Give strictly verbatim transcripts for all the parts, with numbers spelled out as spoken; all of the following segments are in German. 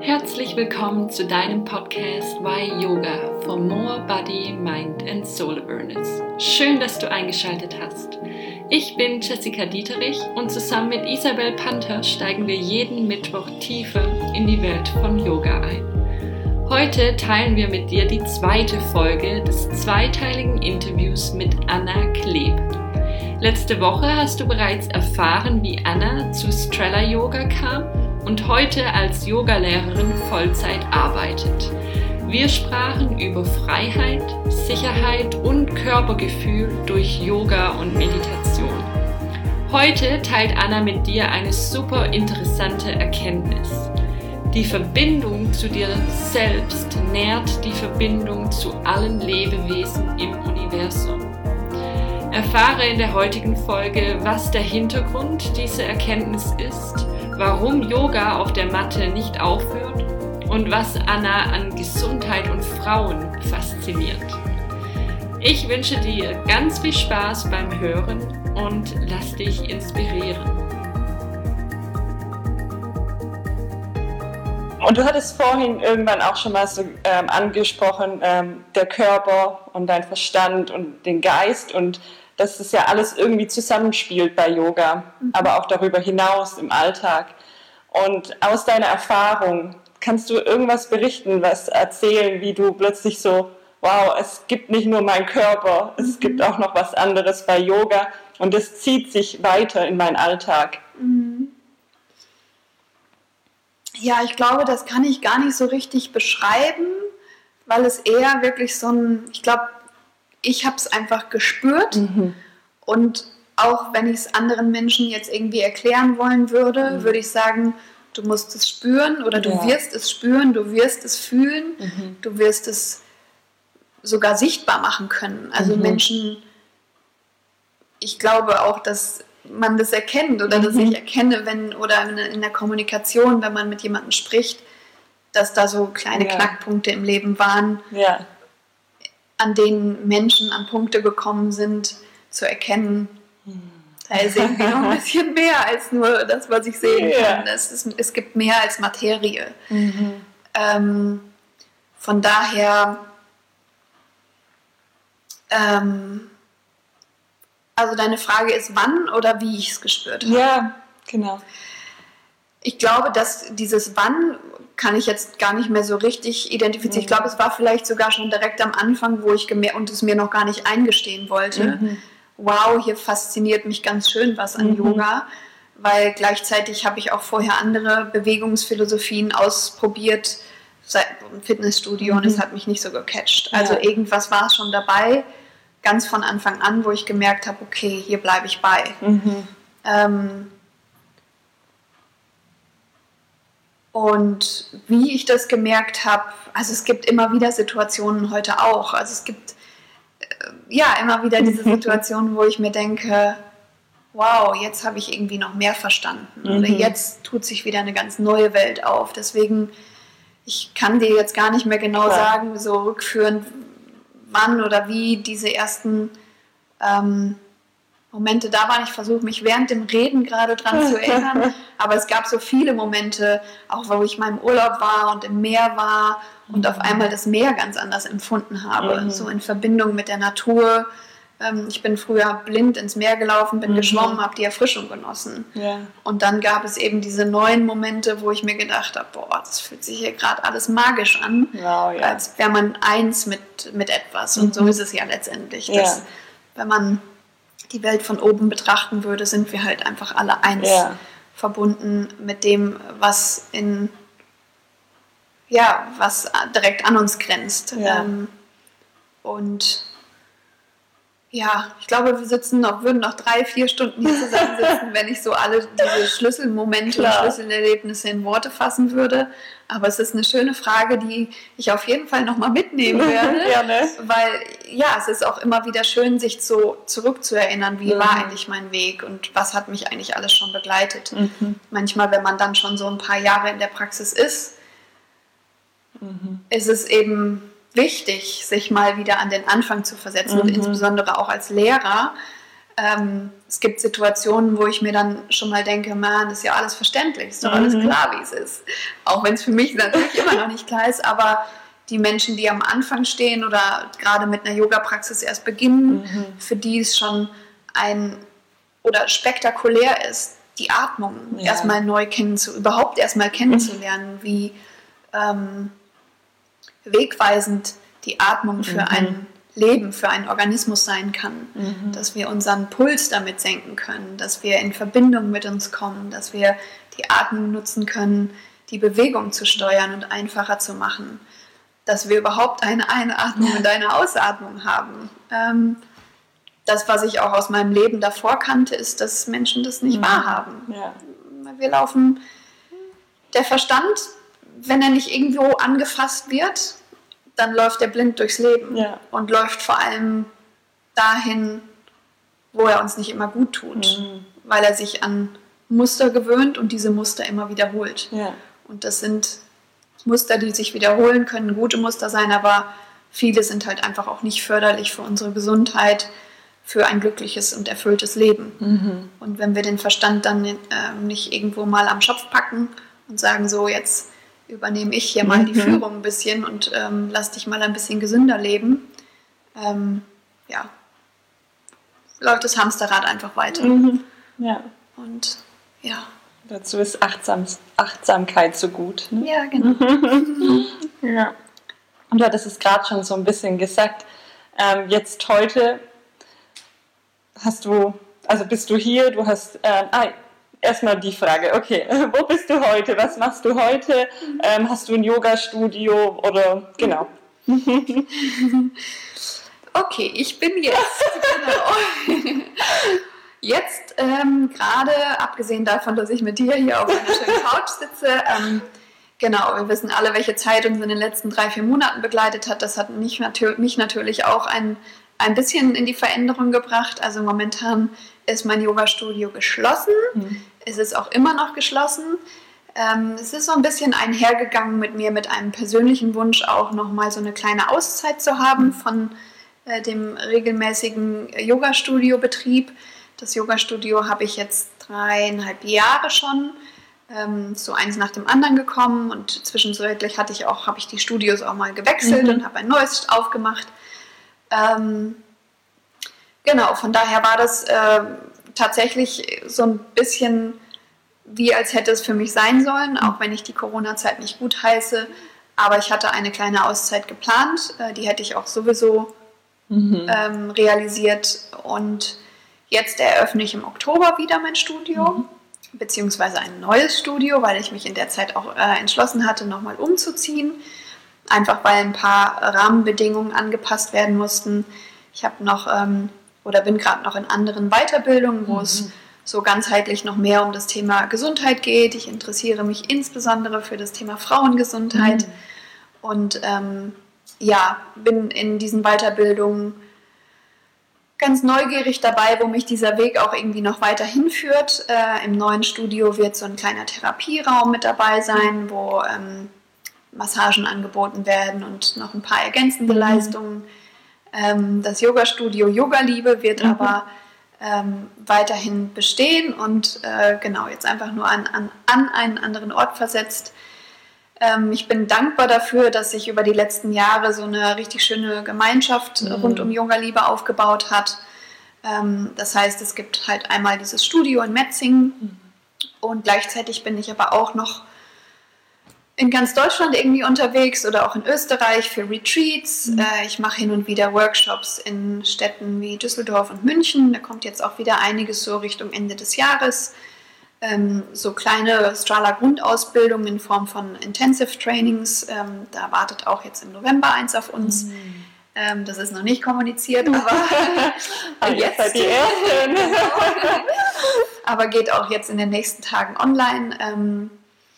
Herzlich willkommen zu deinem Podcast Why Yoga for More Body, Mind and Soul Awareness. Schön, dass du eingeschaltet hast. Ich bin Jessica Dieterich und zusammen mit Isabel Panther steigen wir jeden Mittwoch tiefer in die Welt von Yoga ein. Heute teilen wir mit dir die zweite Folge des zweiteiligen Interviews mit Anna Kleb. Letzte Woche hast du bereits erfahren, wie Anna zu Strela Yoga kam und heute als Yogalehrerin Vollzeit arbeitet. Wir sprachen über Freiheit, Sicherheit und Körpergefühl durch Yoga und Meditation. Heute teilt Anna mit dir eine super interessante Erkenntnis. Die Verbindung zu dir selbst nährt die Verbindung zu allen Lebewesen im Universum. Erfahre in der heutigen Folge, was der Hintergrund dieser Erkenntnis ist, warum Yoga auf der Matte nicht aufhört und was Anna an Gesundheit und Frauen fasziniert. Ich wünsche dir ganz viel Spaß beim Hören und lass dich inspirieren. Und du hattest vorhin irgendwann auch schon mal so ähm, angesprochen, ähm, der Körper und dein Verstand und den Geist und dass das ja alles irgendwie zusammenspielt bei Yoga, mhm. aber auch darüber hinaus im Alltag. Und aus deiner Erfahrung, kannst du irgendwas berichten, was erzählen, wie du plötzlich so, wow, es gibt nicht nur meinen Körper, es mhm. gibt auch noch was anderes bei Yoga und es zieht sich weiter in meinen Alltag. Mhm. Ja, ich glaube, das kann ich gar nicht so richtig beschreiben, weil es eher wirklich so ein, ich glaube, ich habe es einfach gespürt mhm. und auch wenn ich es anderen Menschen jetzt irgendwie erklären wollen würde, mhm. würde ich sagen, du musst es spüren oder du ja. wirst es spüren, du wirst es fühlen, mhm. du wirst es sogar sichtbar machen können. Also mhm. Menschen, ich glaube auch, dass man das erkennt oder mhm. dass ich erkenne, wenn oder in der Kommunikation, wenn man mit jemandem spricht, dass da so kleine ja. Knackpunkte im Leben waren, ja. an denen Menschen an Punkte gekommen sind, zu erkennen, mhm. da ist irgendwie noch ein bisschen mehr als nur das, was ich sehen ja. kann. Es, ist, es gibt mehr als Materie. Mhm. Ähm, von daher ähm, also deine Frage ist, wann oder wie ich es gespürt habe? Ja, genau. Ich glaube, dass dieses Wann kann ich jetzt gar nicht mehr so richtig identifizieren. Mhm. Ich glaube, es war vielleicht sogar schon direkt am Anfang, wo ich gemerkt und es mir noch gar nicht eingestehen wollte. Mhm. Wow, hier fasziniert mich ganz schön was an mhm. Yoga, weil gleichzeitig habe ich auch vorher andere Bewegungsphilosophien ausprobiert, seit im Fitnessstudio mhm. und es hat mich nicht so gecatcht. Ja. Also irgendwas war schon dabei, ganz von Anfang an, wo ich gemerkt habe, okay, hier bleibe ich bei. Mhm. Ähm, und wie ich das gemerkt habe, also es gibt immer wieder Situationen heute auch, also es gibt äh, ja immer wieder diese Situationen, wo ich mir denke, wow, jetzt habe ich irgendwie noch mehr verstanden mhm. oder jetzt tut sich wieder eine ganz neue Welt auf. Deswegen, ich kann dir jetzt gar nicht mehr genau Klar. sagen, so rückführend, wann oder wie diese ersten ähm, Momente da waren. Ich versuche mich während dem Reden gerade dran zu erinnern, aber es gab so viele Momente, auch wo ich mal im Urlaub war und im Meer war und mhm. auf einmal das Meer ganz anders empfunden habe, mhm. so in Verbindung mit der Natur. Ähm, ich bin früher blind ins Meer gelaufen, bin mhm. geschwommen, habe die Erfrischung genossen. Ja. Und dann gab es eben diese neuen Momente, wo ich mir gedacht habe, boah, das fühlt sich hier gerade alles magisch an, wow, ja. als wäre man eins mit, mit etwas. Und mhm. so ist es ja letztendlich, ja. dass wenn man die Welt von oben betrachten würde, sind wir halt einfach alle eins, ja. verbunden mit dem, was in ja, was direkt an uns grenzt. Ja. Ähm, und ja, ich glaube, wir sitzen noch, würden noch drei, vier Stunden hier zusammensitzen, wenn ich so alle diese Schlüsselmomente Klar. und Schlüsselerlebnisse in Worte fassen würde. Aber es ist eine schöne Frage, die ich auf jeden Fall nochmal mitnehmen werde. Ja, ne? Weil, ja, es ist auch immer wieder schön, sich so zurückzuerinnern, wie mhm. war eigentlich mein Weg und was hat mich eigentlich alles schon begleitet. Mhm. Manchmal, wenn man dann schon so ein paar Jahre in der Praxis ist, mhm. ist es eben wichtig, sich mal wieder an den Anfang zu versetzen mhm. und insbesondere auch als Lehrer Ähm, es gibt Situationen, wo ich mir dann schon mal denke, man, das ist ja alles verständlich, ist doch alles Mhm. klar, wie es ist. Auch wenn es für mich natürlich immer noch nicht klar ist, aber die Menschen, die am Anfang stehen oder gerade mit einer Yoga-Praxis erst beginnen, Mhm. für die es schon ein oder spektakulär ist, die Atmung Ja. erstmal neu kennenzulernen, überhaupt erstmal kennenzulernen, wie ähm, wegweisend die Atmung für Mhm. ein Leben, für einen Organismus sein kann, Mhm. dass wir unseren Puls damit senken können, dass wir in Verbindung mit uns kommen, dass wir die Atmung nutzen können, die Bewegung zu steuern und einfacher zu machen, dass wir überhaupt eine Einatmung und eine Ausatmung haben. Ähm, das, was ich auch aus meinem Leben davor kannte, ist, dass Menschen das nicht Mhm. wahrhaben. Ja. Wir laufen, der Verstand, wenn er nicht irgendwo angefasst wird, dann läuft er blind durchs Leben Ja. und läuft vor allem dahin, wo er uns nicht immer gut tut, Mhm. weil er sich an Muster gewöhnt und diese Muster immer wiederholt. Ja. Und das sind Muster, die sich wiederholen, können gute Muster sein, aber viele sind halt einfach auch nicht förderlich für unsere Gesundheit, für ein glückliches und erfülltes Leben. Mhm. Und wenn wir den Verstand dann äh, nicht irgendwo mal am Schopf packen und sagen, so jetzt übernehme ich hier mal die Mhm. Führung ein bisschen und ähm, lass dich mal ein bisschen gesünder leben, ähm, ja, läuft das Hamsterrad einfach weiter. Mhm. Ja. Und ja, Dazu ist Achtsam Achtsamkeit so gut. Ne? ja, genau. Ja. Und du hattest es gerade schon so ein bisschen gesagt. Ähm, jetzt heute hast du, also bist du hier, du hast, ähm, ah, erstmal die Frage, okay, wo bist du heute, was machst du heute, ähm, hast du ein Yoga-Studio oder, genau. Okay, ich bin jetzt, genau. Jetzt ähm, gerade, abgesehen davon, dass ich mit dir hier auf einer schönen Couch sitze, ähm, genau, wir wissen alle, welche Zeit uns in den letzten drei, vier Monaten begleitet hat. Das hat mich, natür- mich natürlich auch ein, ein bisschen in die Veränderung gebracht. Also momentan ist mein Yoga-Studio geschlossen. Mhm. Es ist auch immer noch geschlossen. Ähm, es ist so ein bisschen einhergegangen mit mir, mit einem persönlichen Wunsch auch nochmal so eine kleine Auszeit zu haben von äh, dem regelmäßigen Yoga-Studio-Betrieb. Das Yoga-Studio habe ich jetzt dreieinhalb Jahre schon, ähm, so eins nach dem anderen gekommen und zwischenzeitlich hatte ich auch, habe ich die Studios auch mal gewechselt Mhm. und habe ein neues aufgemacht. Ähm, genau, von daher war das äh, tatsächlich so ein bisschen wie als hätte es für mich sein sollen, auch wenn ich die Corona-Zeit nicht gut heiße. Aber ich hatte eine kleine Auszeit geplant, äh, die hätte ich auch sowieso Mhm. ähm, realisiert. Und jetzt eröffne ich im Oktober wieder mein Studio, Mhm. beziehungsweise ein neues Studio, weil ich mich in der Zeit auch äh, entschlossen hatte, nochmal umzuziehen. Einfach weil ein paar Rahmenbedingungen angepasst werden mussten. Ich habe noch ähm, oder bin gerade noch in anderen Weiterbildungen, wo Mhm. es so ganzheitlich noch mehr um das Thema Gesundheit geht. Ich interessiere mich insbesondere für das Thema Frauengesundheit Mhm. und ähm, ja, bin in diesen Weiterbildungen ganz neugierig dabei, wo mich dieser Weg auch irgendwie noch weiter hinführt. Äh, Im neuen Studio wird so ein kleiner Therapieraum mit dabei sein, wo ähm, Massagen angeboten werden und noch ein paar ergänzende Mhm. Leistungen. Ähm, das Yoga-Studio Yoga Liebe wird Mhm. aber ähm, weiterhin bestehen und äh, genau, jetzt einfach nur an, an, an einen anderen Ort versetzt. Ähm, ich bin dankbar dafür, dass sich über die letzten Jahre so eine richtig schöne Gemeinschaft Mhm. rund um Yoga Liebe aufgebaut hat. Ähm, das heißt, es gibt halt einmal dieses Studio in Metzingen Mhm. und gleichzeitig bin ich aber auch noch in ganz Deutschland irgendwie unterwegs oder auch in Österreich für Retreats. Mhm. Äh, ich mache hin und wieder Workshops in Städten wie Düsseldorf und München. Da kommt jetzt auch wieder einiges so Richtung Ende des Jahres. Ähm, so kleine Strala-Grundausbildungen in Form von Intensive Trainings. Ähm, da wartet auch jetzt im November eins auf uns. Mhm. Ähm, das ist noch nicht kommuniziert, aber Ah, jetzt jetzt seid ihr Ersten. Genau. Aber geht auch jetzt in den nächsten Tagen online. Ähm,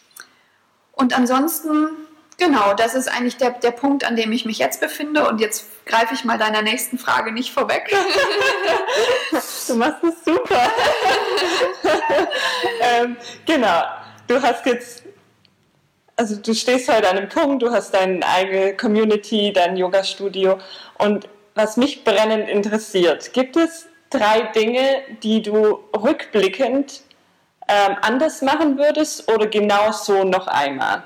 Und ansonsten, genau, das ist eigentlich der, der Punkt, an dem ich mich jetzt befinde. Und jetzt greife ich mal deiner nächsten Frage nicht vorweg. Du machst es super. ähm, genau, du hast jetzt, also du stehst heute an einem Punkt, du hast deine eigene Community, dein Yoga-Studio. Und was mich brennend interessiert, gibt es drei Dinge, die du rückblickend ähm, anders machen würdest oder genau so noch einmal?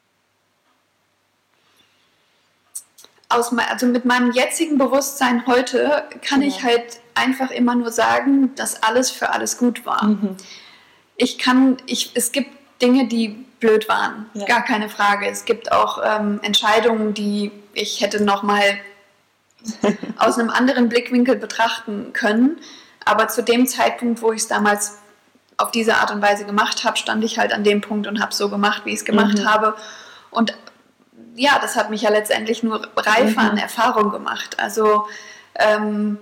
Aus, also mit meinem jetzigen Bewusstsein heute kann ja. ich halt einfach immer nur sagen, dass alles für alles gut war. Mhm. Ich kann, ich, es gibt Dinge, die blöd waren, ja. gar keine Frage. Es gibt auch ähm, Entscheidungen, die ich hätte nochmal aus einem anderen Blickwinkel betrachten können. Aber zu dem Zeitpunkt, wo ich es damals auf diese Art und Weise gemacht habe, stand ich halt an dem Punkt und habe so gemacht, wie ich es gemacht mhm. habe. Und ja, das hat mich ja letztendlich nur reifer mhm. an Erfahrung gemacht. Also, ähm,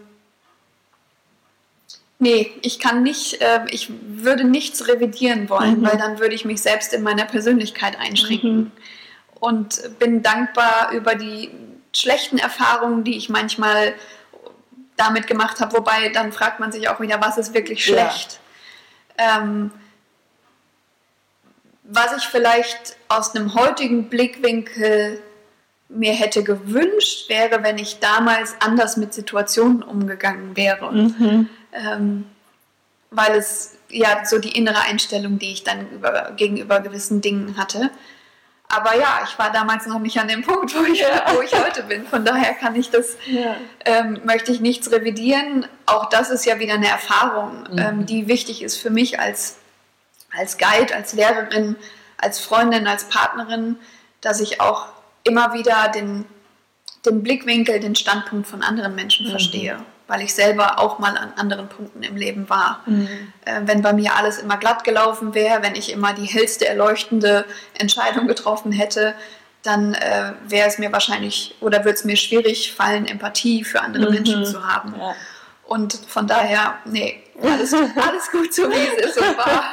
nee, ich kann nicht, äh, ich würde nichts revidieren wollen, mhm. weil dann würde ich mich selbst in meiner Persönlichkeit einschränken. Mhm. Und bin dankbar über die schlechten Erfahrungen, die ich manchmal damit gemacht habe. Wobei, dann fragt man sich auch wieder, was ist wirklich schlecht? Ja. Ähm, Was ich vielleicht aus einem heutigen Blickwinkel mir hätte gewünscht, wäre, wenn ich damals anders mit Situationen umgegangen wäre. Mhm. Ähm, weil es ja so die innere Einstellung, die ich dann über, gegenüber gewissen Dingen hatte. Aber ja, ich war damals noch nicht an dem Punkt, wo ich, ja. wo ich heute bin. Von daher kann ich das, ja. ähm, möchte ich nichts revidieren. Auch das ist ja wieder eine Erfahrung, mhm. ähm, die wichtig ist für mich als als Guide, als Lehrerin, als Freundin, als Partnerin, dass ich auch immer wieder den, den Blickwinkel, den Standpunkt von anderen Menschen mhm. verstehe, weil ich selber auch mal an anderen Punkten im Leben war. Mhm. Äh, wenn bei mir alles immer glatt gelaufen wäre, wenn ich immer die hellste, erleuchtende Entscheidung getroffen hätte, dann äh, wäre es mir wahrscheinlich oder würde es mir schwierig fallen, Empathie für andere mhm. Menschen zu haben. Ja. Und von daher, nee, alles, alles gut so, wie es ist und war.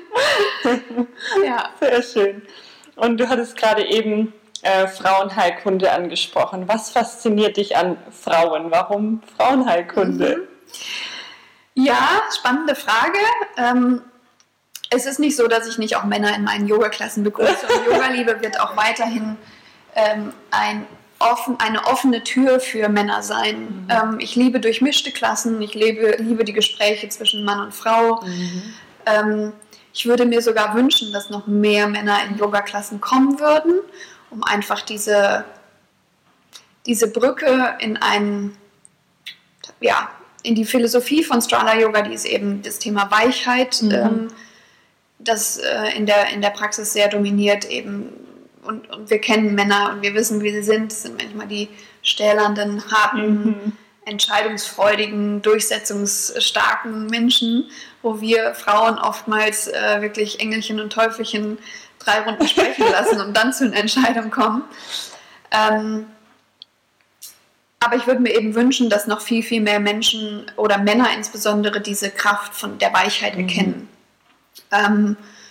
Ja. Sehr schön. Und du hattest gerade eben äh, Frauenheilkunde angesprochen. Was fasziniert dich an Frauen? Warum Frauenheilkunde? Mhm. Ja, spannende Frage. Ähm, es ist nicht so, dass ich nicht auch Männer in meinen Yoga-Klassen begrüße. Und Yoga-Liebe wird auch weiterhin ähm, ein Offen, eine offene Tür für Männer sein. Mhm. Ähm, ich liebe durchmischte Klassen, ich liebe, liebe die Gespräche zwischen Mann und Frau. Mhm. Ähm, ich würde mir sogar wünschen, dass noch mehr Männer in Yoga-Klassen kommen würden, um einfach diese, diese Brücke in einen, ja, in die Philosophie von Strala Yoga, die ist eben das Thema Weichheit, mhm. ähm, das äh, in der, in der Praxis sehr dominiert, eben. Und, und wir kennen Männer und wir wissen, wie sie sind. Das sind manchmal die stählernden, harten, mhm. entscheidungsfreudigen, durchsetzungsstarken Menschen, wo wir Frauen oftmals äh, wirklich Engelchen und Teufelchen drei Runden sprechen lassen und dann zu einer Entscheidung kommen. Ähm, aber ich würde mir eben wünschen, dass noch viel, viel mehr Menschen oder Männer insbesondere diese Kraft von der Weichheit mhm. erkennen. Ähm,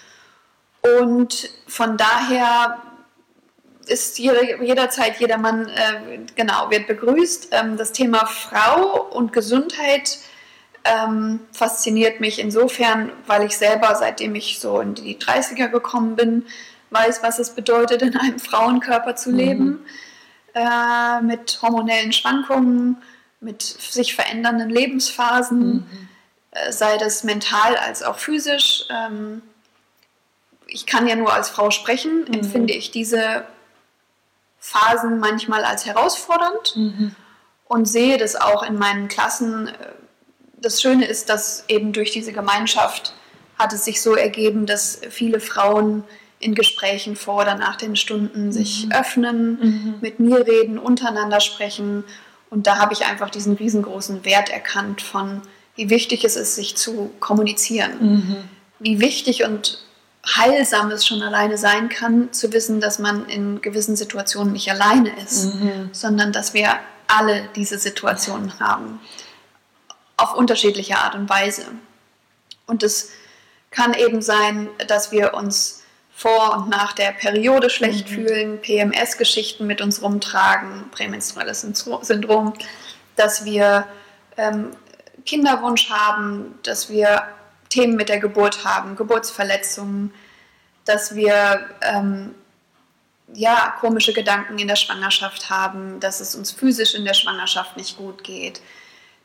und von daher ist jeder, jederzeit jeder Mann, äh, genau, wird begrüßt. Ähm, das Thema Frau und Gesundheit ähm, fasziniert mich insofern, weil ich selber, seitdem ich so in die dreißiger gekommen bin, weiß, was es bedeutet, in einem Frauenkörper zu mhm. leben, äh, mit hormonellen Schwankungen, mit sich verändernden Lebensphasen, mhm. äh, sei das mental als auch physisch. Ähm, ich kann ja nur als Frau sprechen, mhm. empfinde ich diese Phasen manchmal als herausfordernd mhm. und sehe das auch in meinen Klassen. Das Schöne ist, dass eben durch diese Gemeinschaft hat es sich so ergeben, dass viele Frauen in Gesprächen vor oder nach den Stunden mhm. sich öffnen, mhm. mit mir reden, untereinander sprechen. Und da habe ich einfach diesen riesengroßen Wert erkannt von, wie wichtig es ist, sich zu kommunizieren. Mhm. Wie wichtig und heilsam es schon alleine sein kann, zu wissen, dass man in gewissen Situationen nicht alleine ist, mhm. sondern dass wir alle diese Situationen haben. Auf unterschiedliche Art und Weise. Und es kann eben sein, dass wir uns vor und nach der Periode schlecht mhm. fühlen, P M S-Geschichten mit uns rumtragen, prämenstruelles Syndrom, dass wir ähm, Kinderwunsch haben, dass wir Themen mit der Geburt haben, Geburtsverletzungen, dass wir ähm, ja, komische Gedanken in der Schwangerschaft haben, dass es uns physisch in der Schwangerschaft nicht gut geht,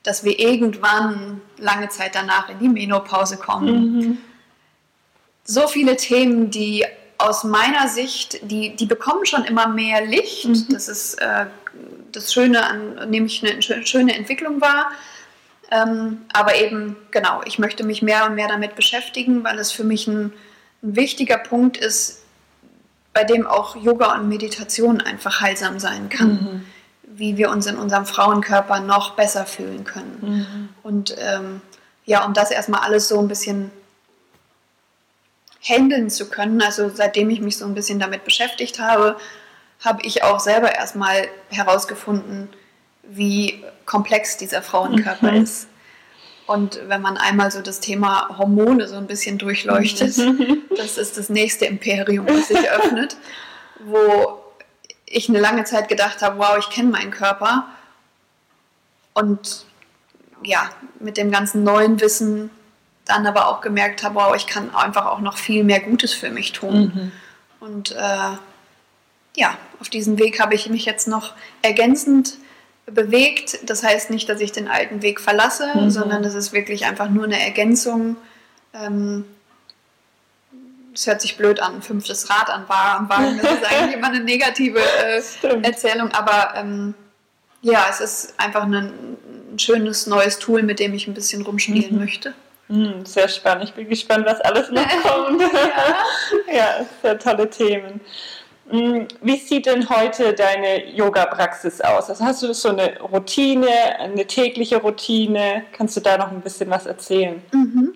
dass wir irgendwann lange Zeit danach in die Menopause kommen. Mhm. So viele Themen, die aus meiner Sicht, die, die bekommen schon immer mehr Licht. Mhm. Das ist äh, das Schöne an, nämlich eine schöne Entwicklung war. Ähm, aber eben, genau, ich möchte mich mehr und mehr damit beschäftigen, weil es für mich ein, ein wichtiger Punkt ist, bei dem auch Yoga und Meditation einfach heilsam sein kann. Mhm. Wie wir uns in unserem Frauenkörper noch besser fühlen können. Mhm. Und ähm, ja, um das erstmal alles so ein bisschen handeln zu können, also seitdem ich mich so ein bisschen damit beschäftigt habe, habe ich auch selber erstmal herausgefunden, wie komplex dieser Frauenkörper mhm. ist. Und wenn man einmal so das Thema Hormone so ein bisschen durchleuchtet, mhm. das ist das nächste Imperium, das sich öffnet, wo ich eine lange Zeit gedacht habe, wow, ich kenne meinen Körper. Und ja, mit dem ganzen neuen Wissen dann aber auch gemerkt habe, wow, ich kann einfach auch noch viel mehr Gutes für mich tun. Mhm. Und äh, ja, auf diesem Weg habe ich mich jetzt noch ergänzend bewegt. Das heißt nicht, dass ich den alten Weg verlasse, mhm. sondern es ist wirklich einfach nur eine Ergänzung. Ähm, es hört sich blöd an, fünftes Rad an am Wagen, das ist eigentlich immer eine negative äh, Erzählung, aber ähm, ja, es ist einfach ein, ein schönes neues Tool, mit dem ich ein bisschen rumspielen mhm. möchte. Mhm, sehr spannend, ich bin gespannt, was alles noch kommt. ja. ja, sehr tolle Themen. Wie sieht denn heute deine Yoga-Praxis aus? Also hast du so eine Routine, eine tägliche Routine? Kannst du da noch ein bisschen was erzählen? Mhm.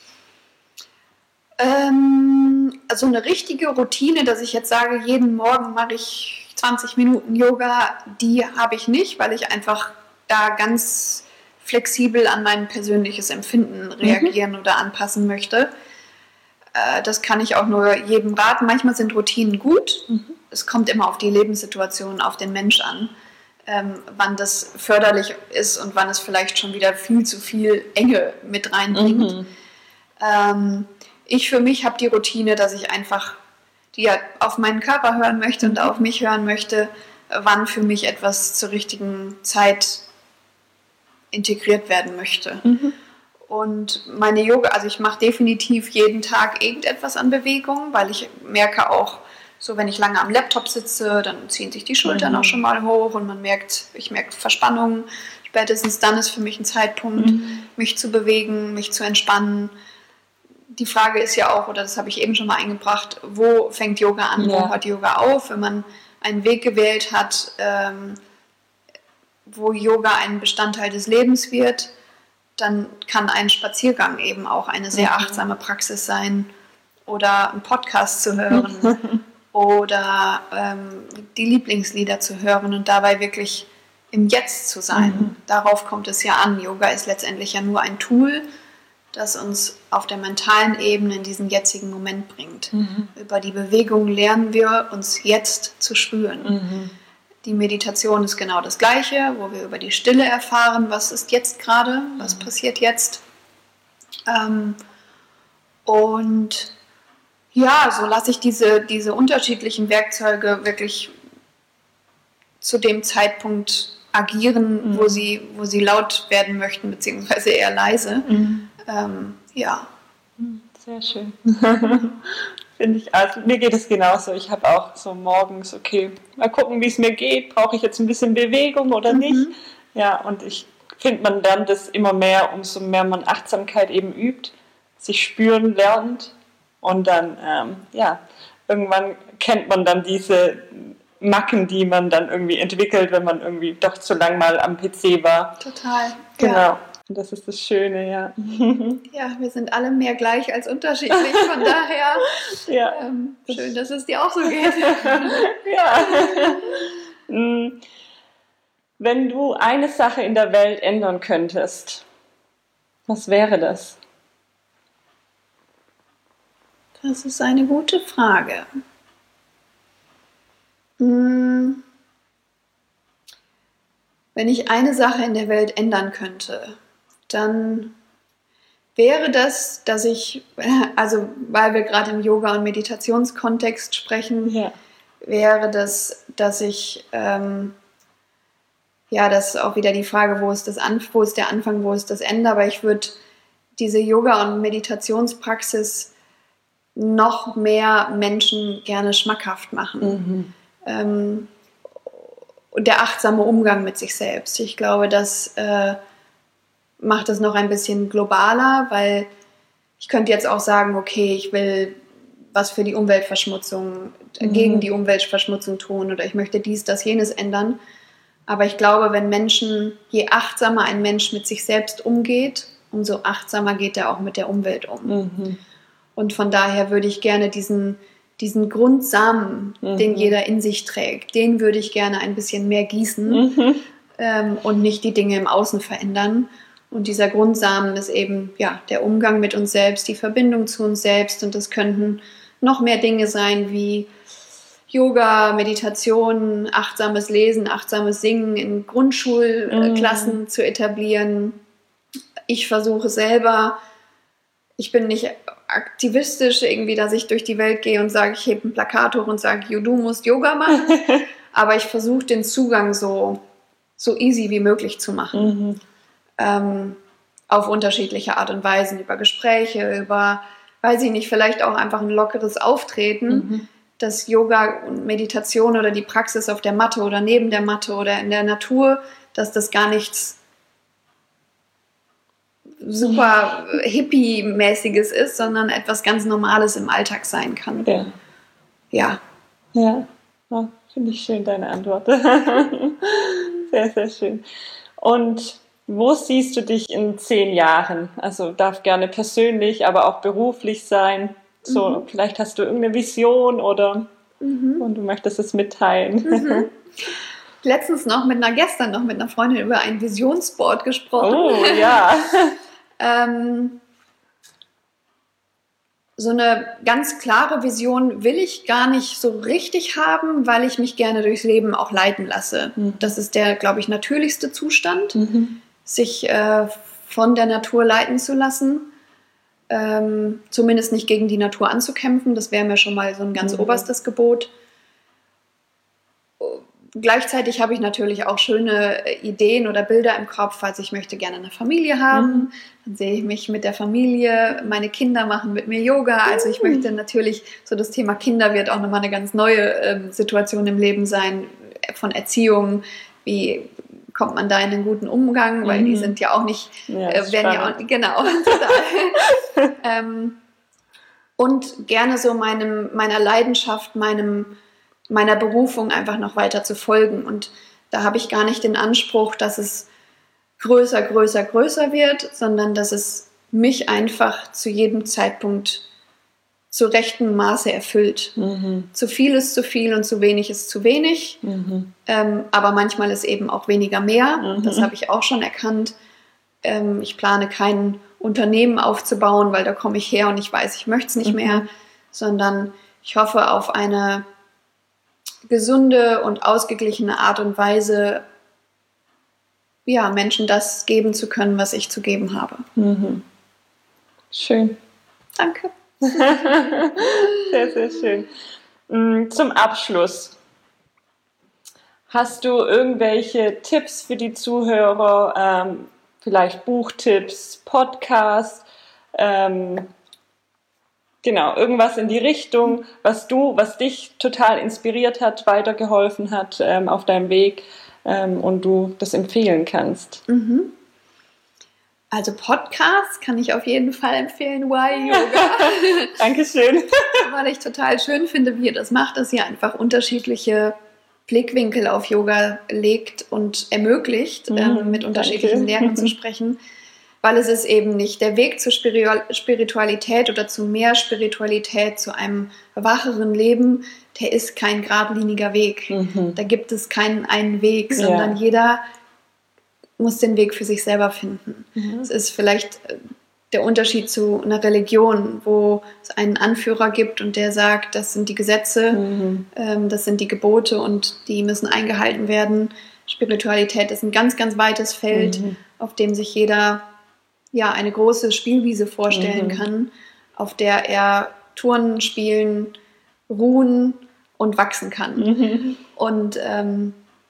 Ähm, also eine richtige Routine, dass ich jetzt sage, jeden Morgen mache ich zwanzig Minuten Yoga, die habe ich nicht, weil ich einfach da ganz flexibel an mein persönliches Empfinden reagieren mhm. oder anpassen möchte. Das kann ich auch nur jedem raten. Manchmal sind Routinen gut. Mhm. Es kommt immer auf die Lebenssituation, auf den Mensch an, ähm, wann das förderlich ist und wann es vielleicht schon wieder viel zu viel Enge mit reinbringt. Mhm. Ähm, ich für mich habe die Routine, dass ich einfach die ja auf meinen Körper hören möchte und auf mich hören möchte, wann für mich etwas zur richtigen Zeit integriert werden möchte. Mhm. Und meine Yoga, also ich mache definitiv jeden Tag irgendetwas an Bewegung, weil ich merke auch, so wenn ich lange am Laptop sitze, dann ziehen sich die Schultern mhm. auch schon mal hoch und man merkt, ich merke Verspannungen. Spätestens dann ist für mich ein Zeitpunkt, mhm. mich zu bewegen, mich zu entspannen. Die Frage ist ja auch, oder das habe ich eben schon mal eingebracht, wo fängt Yoga an, ja. wo hört Yoga auf? Wenn man einen Weg gewählt hat, ähm, wo Yoga ein Bestandteil des Lebens wird, dann kann ein Spaziergang eben auch eine sehr achtsame Praxis sein oder einen Podcast zu hören oder ähm, die Lieblingslieder zu hören und dabei wirklich im Jetzt zu sein. Mhm. Darauf kommt es ja an. Yoga ist letztendlich ja nur ein Tool, das uns auf der mentalen Ebene in diesen jetzigen Moment bringt. Mhm. Über die Bewegung lernen wir, uns jetzt zu spüren. Mhm. Die Meditation ist genau das Gleiche, wo wir über die Stille erfahren, was ist jetzt gerade, was mhm. passiert jetzt. Ähm, und ja, so lasse ich diese, diese unterschiedlichen Werkzeuge wirklich zu dem Zeitpunkt agieren, mhm. wo sie, wo sie laut werden möchten, beziehungsweise eher leise. Mhm. Ähm, ja. Sehr schön. Finde ich, also mir geht es genauso. Ich habe auch so morgens, okay, mal gucken, wie es mir geht. Brauche ich jetzt ein bisschen Bewegung oder mhm. nicht? Ja, und ich finde, man lernt das immer mehr, umso mehr man Achtsamkeit eben übt, sich spüren lernt und dann, ähm, ja, irgendwann kennt man dann diese Macken, die man dann irgendwie entwickelt, wenn man irgendwie doch zu lang mal am P C war. Total. Genau. Ja. Das ist das Schöne, ja. Ja, wir sind alle mehr gleich als unterschiedlich, von daher ja. ähm, schön, dass es dir auch so geht. Ja. Wenn du eine Sache in der Welt ändern könntest, was wäre das? Das ist eine gute Frage. Hm. Wenn ich eine Sache in der Welt ändern könnte, dann wäre das, dass ich, also weil wir gerade im Yoga- und Meditationskontext sprechen, ja. wäre das, dass ich ähm, ja, das ist auch wieder die Frage, wo ist, das An- wo ist der Anfang, wo ist das Ende, aber ich würde diese Yoga- und Meditationspraxis noch mehr Menschen gerne schmackhaft machen. Mhm. Ähm, und der achtsame Umgang mit sich selbst. Ich glaube, das äh, macht es noch ein bisschen globaler, weil ich könnte jetzt auch sagen, okay, ich will was für die Umweltverschmutzung, mhm. gegen die Umweltverschmutzung tun oder ich möchte dies, das, jenes ändern. Aber ich glaube, wenn Menschen, je achtsamer ein Mensch mit sich selbst umgeht, umso achtsamer geht er auch mit der Umwelt um. Mhm. Und von daher würde ich gerne diesen, diesen Grundsamen, mhm. den jeder in sich trägt, den würde ich gerne ein bisschen mehr gießen mhm. ähm, und nicht die Dinge im Außen verändern. Und dieser Grundsamen ist eben ja, der Umgang mit uns selbst, die Verbindung zu uns selbst. Und das könnten noch mehr Dinge sein wie Yoga, Meditation, achtsames Lesen, achtsames Singen in Grundschulklassen mm. zu etablieren. Ich versuche selber, ich bin nicht aktivistisch irgendwie, dass ich durch die Welt gehe und sage, ich hebe ein Plakat hoch und sage, du musst Yoga machen. Aber ich versuche den Zugang so, so easy wie möglich zu machen. Mhm. Ähm, auf unterschiedliche Art und Weisen, über Gespräche, über, weiß ich nicht, vielleicht auch einfach ein lockeres Auftreten, mhm. dass Yoga und Meditation oder die Praxis auf der Matte oder neben der Matte oder in der Natur, dass das gar nichts super Hippie-mäßiges ist, sondern etwas ganz Normales im Alltag sein kann. Ja. Ja. Ja, oh, finde ich schön, deine Antwort. Sehr, sehr schön. Und wo siehst du dich in zehn Jahren? Also darf gerne persönlich, aber auch beruflich sein. So, mhm. vielleicht hast du irgendeine Vision oder mhm. und du möchtest es mitteilen. Mhm. Letztens noch mit einer, gestern noch mit einer Freundin über ein Visionsboard gesprochen. Oh, ja. ähm, so eine ganz klare Vision will ich gar nicht so richtig haben, weil ich mich gerne durchs Leben auch leiten lasse. Mhm. Das ist der, glaube ich, natürlichste Zustand, mhm. sich äh, von der Natur leiten zu lassen. Ähm, zumindest nicht gegen die Natur anzukämpfen. Das wäre mir schon mal so ein ganz mhm. oberstes Gebot. Gleichzeitig habe ich natürlich auch schöne Ideen oder Bilder im Kopf, also ich möchte gerne eine Familie haben. Mhm. Dann sehe ich mich mit der Familie, meine Kinder machen mit mir Yoga. Also ich möchte natürlich, so das Thema Kinder wird auch nochmal eine ganz neue ähm, Situation im Leben sein, von Erziehung, wie kommt man da in einen guten Umgang, weil mhm. die sind ja auch nicht, ja, äh, werden ja auch, genau, total. ähm, und gerne so meinem, meiner Leidenschaft, meinem meiner Berufung einfach noch weiter zu folgen. Und da habe ich gar nicht den Anspruch, dass es größer, größer, größer wird, sondern dass es mich einfach zu jedem Zeitpunkt zu rechtem Maße erfüllt. Mhm. Zu viel ist zu viel und zu wenig ist zu wenig. Mhm. Ähm, aber manchmal ist eben auch weniger mehr. Mhm. Das habe ich auch schon erkannt. Ähm, ich plane kein Unternehmen aufzubauen, weil da komme ich her und ich weiß, ich möchte es nicht mhm. mehr, sondern ich hoffe auf eine gesunde und ausgeglichene Art und Weise, ja, Menschen das geben zu können, was ich zu geben habe. Mhm. Schön. Danke. Sehr, sehr schön. Zum Abschluss. Hast du irgendwelche Tipps für die Zuhörer? Ähm, vielleicht Buchtipps, Podcasts? Ähm, Genau, irgendwas in die Richtung, was du, was dich total inspiriert hat, weitergeholfen hat ähm, auf deinem Weg ähm, und du das empfehlen kannst. Mhm. Also Podcasts kann ich auf jeden Fall empfehlen, Why Yoga. Dankeschön. Weil ich total schön finde, wie ihr das macht, dass ihr einfach unterschiedliche Blickwinkel auf Yoga legt und ermöglicht, mhm, ähm, mit unterschiedlichen danke. Lehrern zu sprechen. Weil es ist eben nicht der Weg zur Spiritualität oder zu mehr Spiritualität, zu einem wacheren Leben, der ist kein geradliniger Weg. Mhm. Da gibt es keinen einen Weg, sondern ja. jeder muss den Weg für sich selber finden. Mhm. Es ist vielleicht der Unterschied zu einer Religion, wo es einen Anführer gibt und der sagt, das sind die Gesetze, mhm. ähm, das sind die Gebote und die müssen eingehalten werden. Spiritualität ist ein ganz, ganz weites Feld, mhm. auf dem sich jeder ja, eine große Spielwiese vorstellen mhm. kann, auf der er turnen, spielen, ruhen und wachsen kann. Mhm. Und ähm,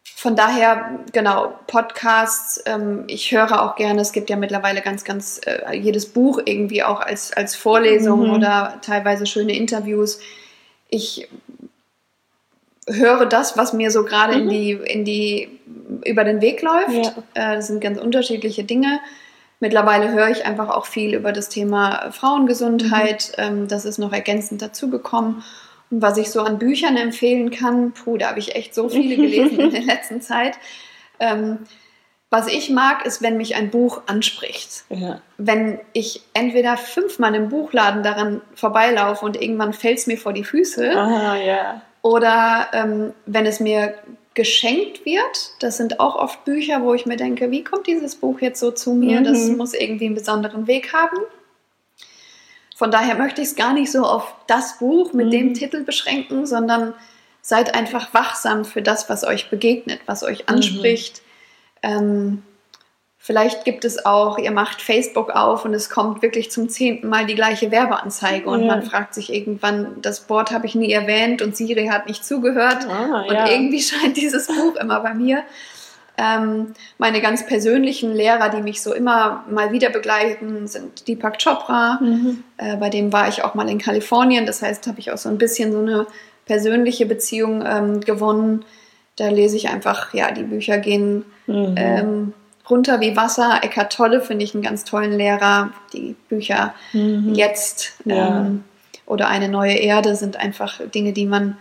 von daher, genau, Podcasts, ähm, ich höre auch gerne, es gibt ja mittlerweile ganz, ganz, äh, jedes Buch irgendwie auch als, als Vorlesung Mhm. oder teilweise schöne Interviews. Ich höre das, was mir so gerade Mhm. in die, in die, über den Weg läuft. Ja. Äh, das sind ganz unterschiedliche Dinge. Mittlerweile höre ich einfach auch viel über das Thema Frauengesundheit. Mhm. Ähm, das ist noch ergänzend dazugekommen. Und was ich so an Büchern empfehlen kann, puh, da habe ich echt so viele gelesen in der letzten Zeit. Ähm, was ich mag, ist, wenn mich ein Buch anspricht. Ja. Wenn ich entweder fünfmal im Buchladen daran vorbeilaufe und irgendwann fällt es mir vor die Füße, Ah, ja. oder ähm, wenn es mir geschenkt wird. Das sind auch oft Bücher, wo ich mir denke, wie kommt dieses Buch jetzt so zu mir? Mhm. Das muss irgendwie einen besonderen Weg haben. Von daher möchte ich es gar nicht so auf das Buch mit Mhm. dem Titel beschränken, sondern seid einfach wachsam für das, was euch begegnet, was euch anspricht. Mhm. Ähm, vielleicht gibt es auch, ihr macht Facebook auf und es kommt wirklich zum zehnten Mal die gleiche Werbeanzeige und Ja. man fragt sich irgendwann, das Wort habe ich nie erwähnt und Siri hat nicht zugehört. Ah, und ja. irgendwie scheint dieses Buch immer bei mir. Ähm, meine ganz persönlichen Lehrer, die mich so immer mal wieder begleiten, sind Deepak Chopra. Mhm. Äh, bei dem war ich auch mal in Kalifornien. Das heißt, habe ich auch so ein bisschen so eine persönliche Beziehung ähm, gewonnen. Da lese ich einfach, ja, die Bücher gehen Mhm. ähm, runter wie Wasser. Eckhart Tolle finde ich einen ganz tollen Lehrer. Die Bücher Mhm. Jetzt Ja. ähm, oder Eine neue Erde sind einfach Dinge, die man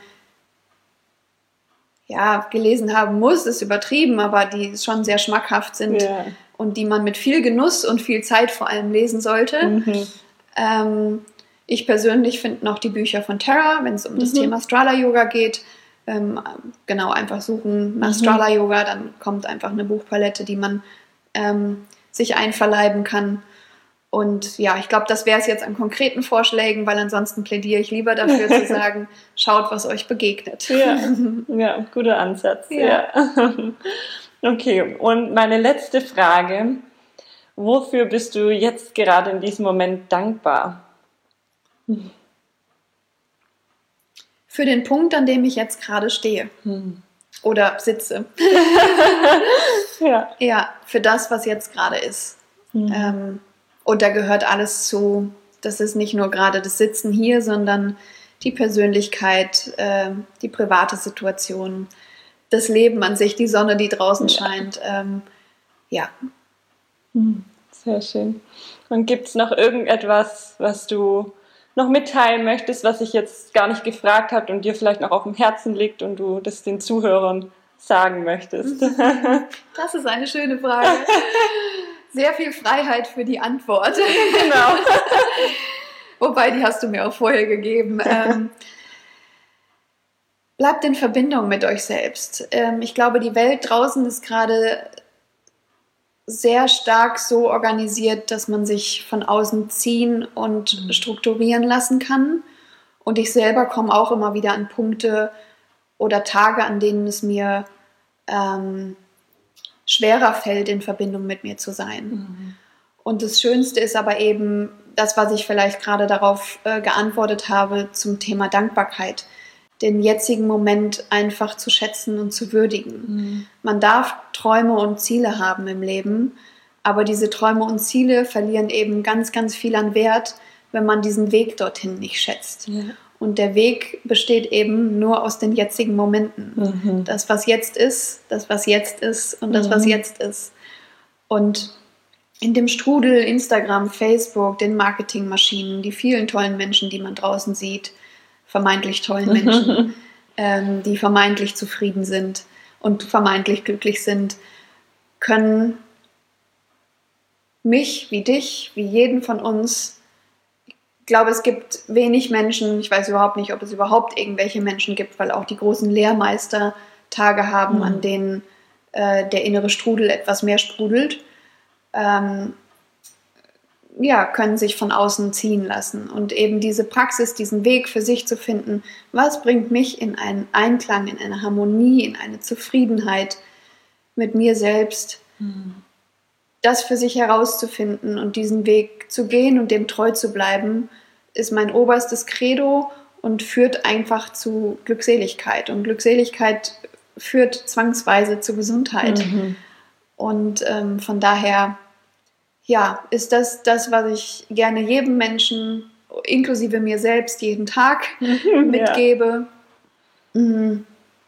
ja, gelesen haben muss, ist übertrieben, aber die schon sehr schmackhaft sind Ja. und die man mit viel Genuss und viel Zeit vor allem lesen sollte. Mhm. Ähm, ich persönlich finde noch die Bücher von Tara, wenn es um das Mhm. Thema Strala Yoga geht. Ähm, genau, einfach suchen nach Mhm. Strala Yoga, dann kommt einfach eine Buchpalette, die man ähm, sich einverleiben kann. Und ja, ich glaube, das wäre es jetzt an konkreten Vorschlägen, weil ansonsten plädiere ich lieber dafür zu sagen, schaut, was euch begegnet. Ja. Ja, guter Ansatz. Ja. Ja. Okay, und meine letzte Frage. Wofür bist du jetzt gerade in diesem Moment dankbar? Für den Punkt, an dem ich jetzt gerade stehe Hm. oder sitze. Ja. Ja, für das, was jetzt gerade ist. Mhm. Ähm, und da gehört alles zu. Das ist nicht nur gerade das Sitzen hier, sondern die Persönlichkeit, äh, die private Situation, das Leben an sich, die Sonne, die draußen Ja. scheint. Ähm, ja. Hm, Sehr schön. Und gibt es noch irgendetwas, was du noch mitteilen möchtest, was ich jetzt gar nicht gefragt habe und dir vielleicht noch auf dem Herzen liegt und du das den Zuhörern sagen möchtest? Das ist eine schöne Frage. Sehr viel Freiheit für die Antwort. Genau. Wobei, die hast du mir auch vorher gegeben. Ähm, bleibt in Verbindung mit euch selbst. Ähm, ich glaube, die Welt draußen ist gerade sehr stark so organisiert, dass man sich von außen ziehen und Mhm. strukturieren lassen kann. Und ich selber komme auch immer wieder an Punkte oder Tage, an denen es mir ähm, schwerer fällt, in Verbindung mit mir zu sein. Mhm. Und das Schönste ist aber eben das, was ich vielleicht gerade darauf äh, geantwortet habe zum Thema Dankbarkeit. Den jetzigen Moment einfach zu schätzen und zu würdigen. Mhm. Man darf Träume und Ziele haben im Leben, aber diese Träume und Ziele verlieren eben ganz, ganz viel an Wert, wenn man diesen Weg dorthin nicht schätzt. Ja. Und der Weg besteht eben nur aus den jetzigen Momenten. Mhm. Das, was jetzt ist, das, was jetzt ist und das, was Mhm. jetzt ist. Und in dem Strudel Instagram, Facebook, den Marketingmaschinen, die vielen tollen Menschen, die man draußen sieht, vermeintlich tollen Menschen, ähm, die vermeintlich zufrieden sind und vermeintlich glücklich sind, können mich, wie dich, wie jeden von uns, ich glaube, es gibt wenig Menschen, ich weiß überhaupt nicht, ob es überhaupt irgendwelche Menschen gibt, weil auch die großen Lehrmeister Tage haben, Mhm. an denen äh, der innere Strudel etwas mehr sprudelt. Ähm, ja, können sich von außen ziehen lassen. Und eben diese Praxis, diesen Weg für sich zu finden, was bringt mich in einen Einklang, in eine Harmonie, in eine Zufriedenheit mit mir selbst, Mhm. das für sich herauszufinden und diesen Weg zu gehen und dem treu zu bleiben, ist mein oberstes Credo und führt einfach zu Glückseligkeit. Und Glückseligkeit führt zwangsweise zur Gesundheit. Mhm. Und ähm, von daher, ja, ist das das, was ich gerne jedem Menschen, inklusive mir selbst, jeden Tag mitgebe. Ja. Mhm.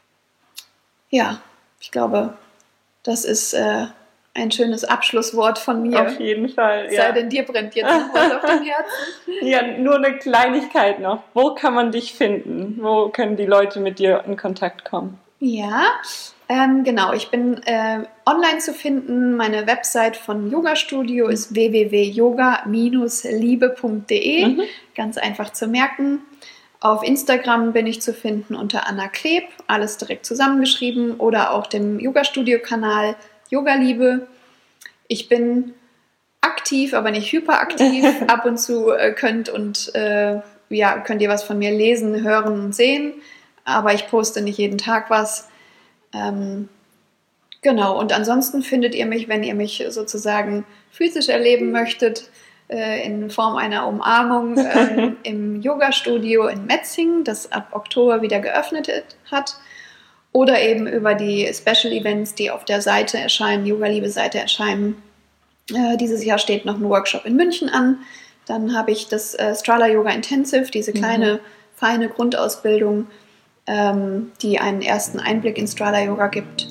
Ja, ich glaube, das ist äh, ein schönes Abschlusswort von mir. Auf jeden Fall, ja. Sei denn, dir brennt jetzt noch was auf dem Herzen. Ja, nur eine Kleinigkeit noch. Wo kann man dich finden? Wo können die Leute mit dir in Kontakt kommen? Ja, ähm, genau. Ich bin äh, online zu finden. Meine Website von Yoga Studio ist w w w punkt yoga Bindestrich liebe punkt d e. Mhm. Ganz einfach zu merken. Auf Instagram bin ich zu finden unter Anna Kleb, alles direkt zusammengeschrieben, oder auch dem Yoga-Studio-Kanal Yoga Liebe. Ich bin aktiv, aber nicht hyperaktiv. Ab und zu äh, könnt, und, äh, ja, könnt ihr was von mir lesen, hören und sehen, aber ich poste nicht jeden Tag was. Ähm, genau, und ansonsten findet ihr mich, wenn ihr mich sozusagen physisch erleben möchtet, in Form einer Umarmung ähm, im Yoga-Studio in Metzingen, das ab Oktober wieder geöffnet hat, oder eben über die Special-Events, die auf der Seite erscheinen, Yoga-Liebe-Seite erscheinen. Äh, dieses Jahr steht noch ein Workshop in München an. Dann habe ich das äh, Strala Yoga Intensive, diese kleine, mhm. feine Grundausbildung, ähm, die einen ersten Einblick in Strala Yoga gibt.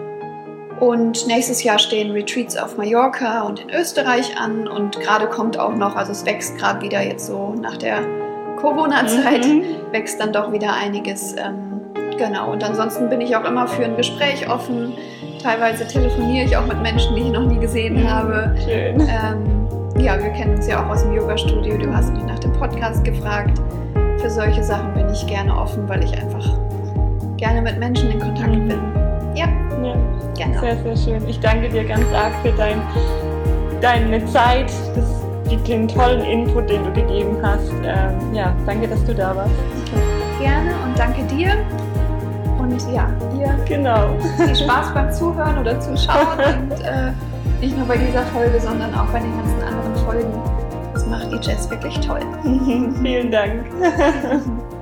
Und nächstes Jahr stehen Retreats auf Mallorca und in Österreich an, und gerade kommt auch noch, also es wächst gerade wieder jetzt so nach der Corona-Zeit, mhm. wächst dann doch wieder einiges. Ähm, genau, und ansonsten bin ich auch immer für ein Gespräch offen. Teilweise telefoniere ich auch mit Menschen, die ich noch nie gesehen habe. Schön. Ähm, ja, wir kennen uns ja auch aus dem Yoga-Studio. Du hast mich nach dem Podcast gefragt. Für solche Sachen bin ich gerne offen, weil ich einfach gerne mit Menschen in Kontakt mhm. bin. Ja. Ja, genau. Sehr, sehr schön. Ich danke dir ganz arg für dein, deine Zeit, das, den tollen Input, den du gegeben hast. Ähm, ja, danke, dass du da warst. Gerne, und danke dir. Und ja, dir genau. viel Spaß beim Zuhören oder Zuschauen und äh, nicht nur bei dieser Folge, sondern auch bei den ganzen anderen Folgen. Das macht die Jess wirklich toll. Vielen Dank.